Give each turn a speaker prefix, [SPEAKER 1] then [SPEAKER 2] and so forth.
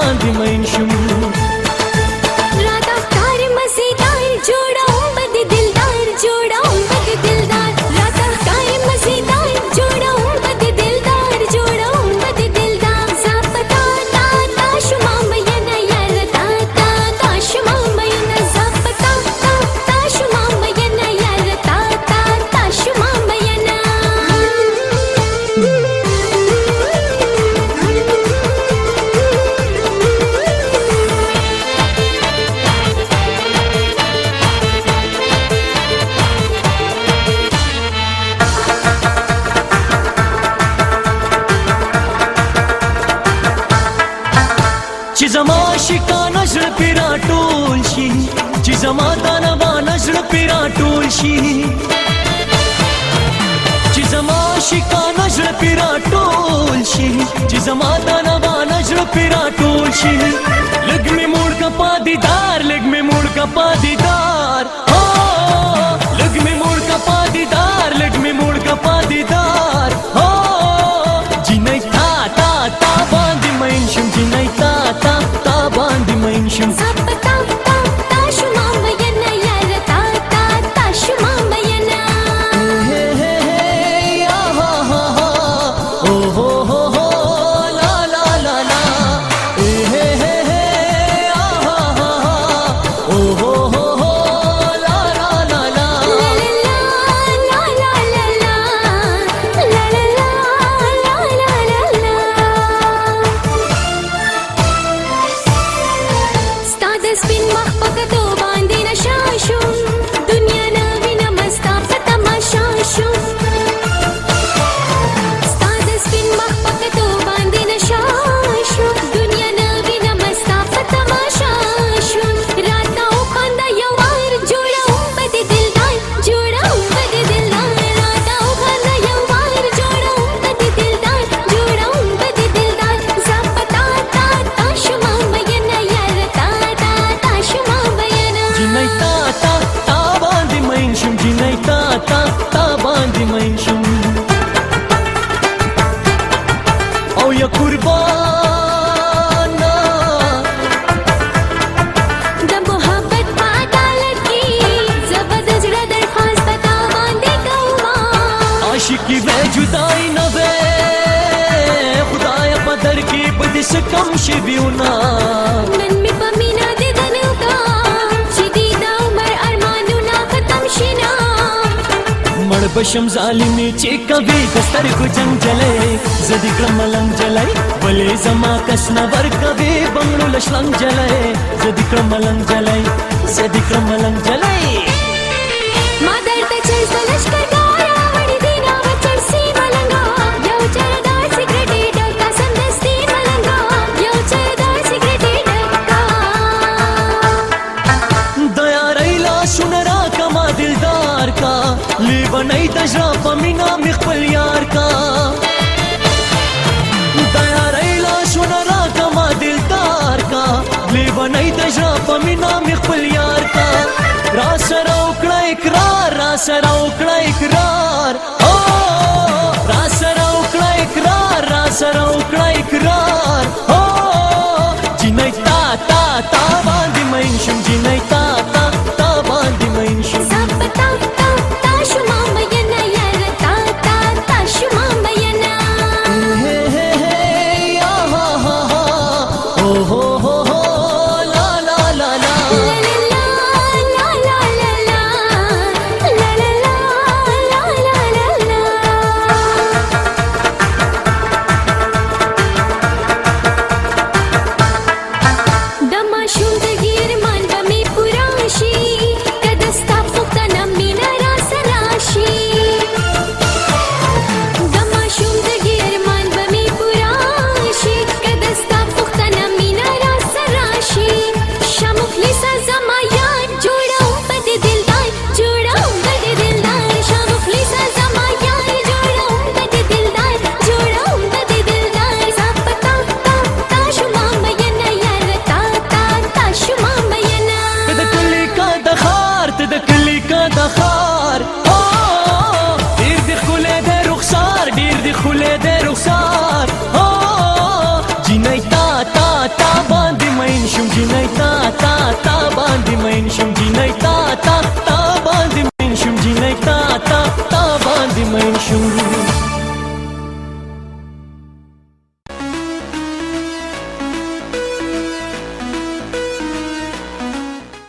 [SPEAKER 1] باندې مین شم
[SPEAKER 2] راته ښکاري مزیدار جوړوم به دې دلدار جوړوم به دې دلدار راته ښکاري مزیدار جوړوم به دې دلدار جوړوم به دې دلدار زه په تا تا تا شومه مینه یاره تا تا تا شومه مینه زه په تا تا تا شومه مینه یاره تا تا تا شومه مینه
[SPEAKER 1] چې زما عاشقانه زړه پې راټول شي چې زما دا روانه زړه پې راټول شي چې زما عاشقانه زړه پې راټول شي چې زما دا روانه زړه پې راټول شي لږ مې موړ که په دیدار لږ مې موړ که په دیدار لږ مې موړ که په دیدار لږ مې موړ که په دیدار جینۍ تا تا تا باندې مین شم جینۍ تا تا تا باندې مین شم
[SPEAKER 2] زه په تا تا تا شومه مینه یاره تا تا تا شومه مینه سپین مخ په کتو باندې نشه شوم دنیا نه وینم ستا په تماشا شوم ستا د سپین مخ په کتو باندې نشه شوم دنیا نه وینم ستا په تماشا شوم راته وخانده یو وار جوړوم به دې دلدار جوړوم به دې دلدار راته وخانده یو وار جوړوم به دې دلدار جوړوم به دې دلدار زه په تا تا تا شومه مینه یاره تا
[SPEAKER 1] جینۍ تا تا تا باندې مین شم جینۍ تا تا تا باندې مین شم او یا قربانا
[SPEAKER 2] د محبت په عدالت کې زه به د زړه درخواست په تا باندې کومه
[SPEAKER 1] عاشقي وې جدایي نه وې خدایه په در کې به دې څه کم شوي ونه
[SPEAKER 2] نن مې په مینه دې دنو کا چې دې د عمر ارمانونه ختم شي نه
[SPEAKER 1] مړ بشم ظالمي چې کوي د سترګو جنګ جلۍ زه دې کړم ملنګ جلۍ ولې زما کس نه ورکوي بنګړو لشلنګ جلۍ زه دې کړم ملنګ جلۍ زه دې کړم ملنګ جلۍ
[SPEAKER 2] ما درته چرته لشکرګاره وړې دي ناوه چرسي ملنګه یو چردار سګرټې ډکه سمدستي ملنګه یو چردار سګرټې ډکه
[SPEAKER 1] د یارۍ لاسونه راکه ما دلدار کا لیونۍ د زړه په مینه مې خپل یار کا د یارۍ لاسونه راکه ما دلدار کا لیونۍ د زړه په مینه مې خپل یار کا را سره وکړه اقرار را سره وکړه اقرار را سره وکړه اقرار را سره وکړه اقرار